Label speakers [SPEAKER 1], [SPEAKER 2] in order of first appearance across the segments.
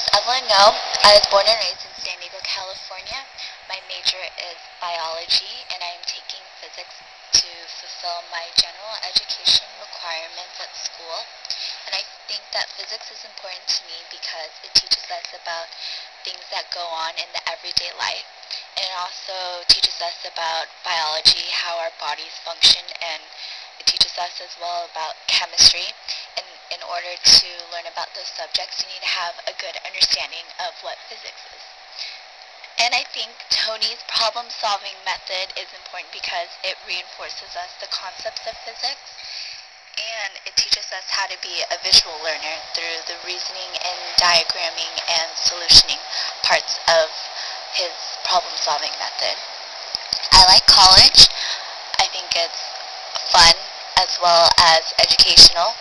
[SPEAKER 1] As everyone know, I was born and raised in San Diego, California. My major is biology, and I am taking physics to fulfill my general education requirements at school. And I think that physics is important to me because it teaches us about things that go on in the everyday life. And it also teaches us about biology, how our bodies function, and it teaches us as well about chemistry. And in order to learn about those subjects, you need to have a good understanding of what physics is. And I think Tony's problem-solving method is important because it reinforces us the concepts of physics, and it teaches us how to be a visual learner through the reasoning and diagramming and solutioning parts of his problem-solving method. I like college. I think it's fun as well as educational.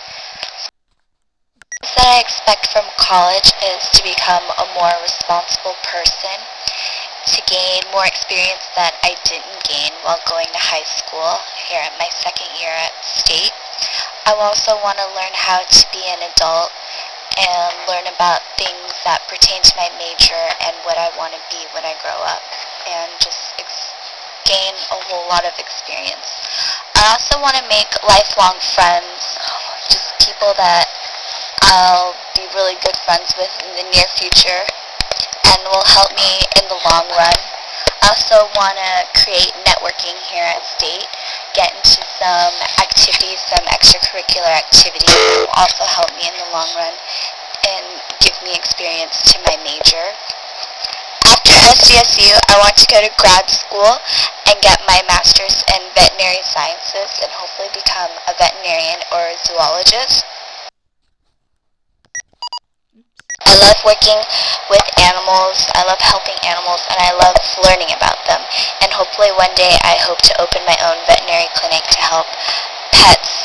[SPEAKER 1] Things that I expect from college is to become a more responsible person, to gain more experience that I didn't gain while going to high school here at my second year at state. I also want to learn how to be an adult and learn about things that pertain to my major and what I want to be when I grow up, and just gain a whole lot of experience. I also want to make lifelong friends, just people that I'll be really good friends with in the near future and will help me in the long run. I also want to create networking here at State, get into some activities, some extracurricular activities that will also help me in the long run and give me experience to my major. After SDSU, I want to go to grad school and get my master's in veterinary sciences and hopefully become a veterinarian or a zoologist. I love working with animals, I love helping animals, and I love learning about them. And hopefully one day I hope to open my own veterinary clinic to help pets.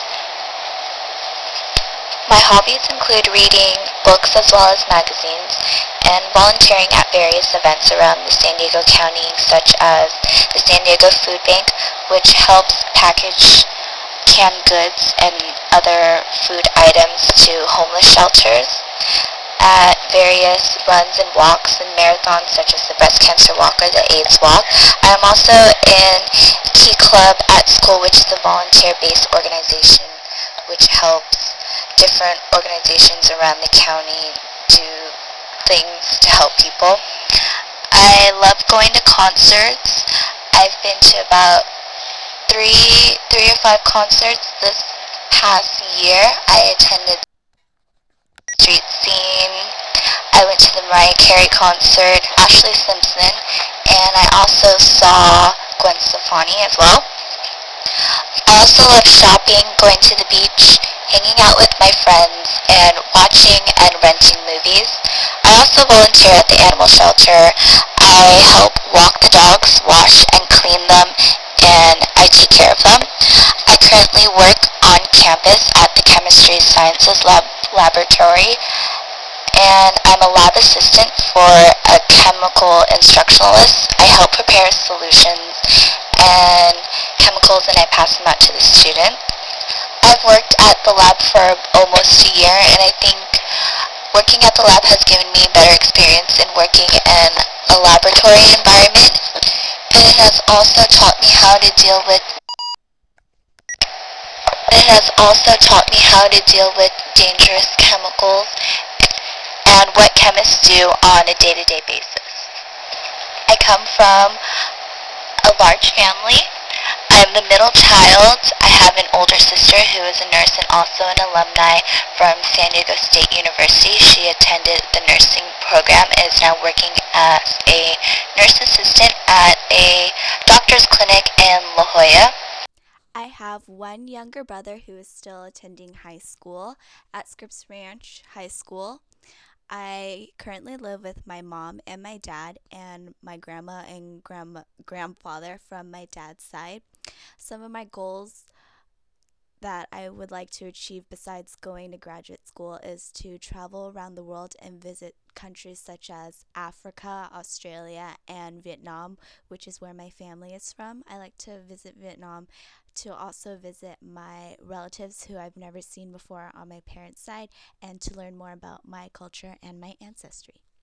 [SPEAKER 1] My hobbies include reading books as well as magazines and volunteering at various events around the San Diego County, such as the San Diego Food Bank, which helps package canned goods and other food items to homeless shelters, at various runs and walks and marathons such as the breast cancer walk or the AIDS walk. I am also in Key Club at school, which is a volunteer-based organization which helps different organizations around the county do things to help people. I love going to concerts. I've been to about three or five concerts this past year. I attended Street Scene. I went to the Mariah Carey concert, Ashley Simpson, and I also saw Gwen Stefani as well. I also love shopping, going to the beach, hanging out with my friends, and watching and renting movies. I also volunteer at the animal shelter. I help walk the dogs, wash and clean them, and I take care of them. I currently work on campus at the Chemistry Sciences Laboratory, and I'm a lab assistant for a chemical instructionalist. I help prepare solutions and chemicals, and I pass them out to the student. I've worked at the lab for almost a year, and I think working at the lab has given me better experience in working in a laboratory environment. And it has also taught me how to deal with dangerous chemicals and what chemists do on a day-to-day basis. I come from a large family. I'm the middle child. I have an older sister who is a nurse and also an alumni from San Diego State University. She attended the nursing program and is now working as a nurse assistant at a doctor's clinic in La Jolla.
[SPEAKER 2] I have one younger brother who is still attending high school at Scripps Ranch High School. I currently live with my mom and my dad and my grandma and grandfather from my dad's side. Some of my goals that I would like to achieve besides going to graduate school is to travel around the world and visit countries such as Africa, Australia, and Vietnam, which is where my family is from. I like to visit Vietnam to also visit my relatives who I've never seen before on my parents' side and to learn more about my culture and my ancestry.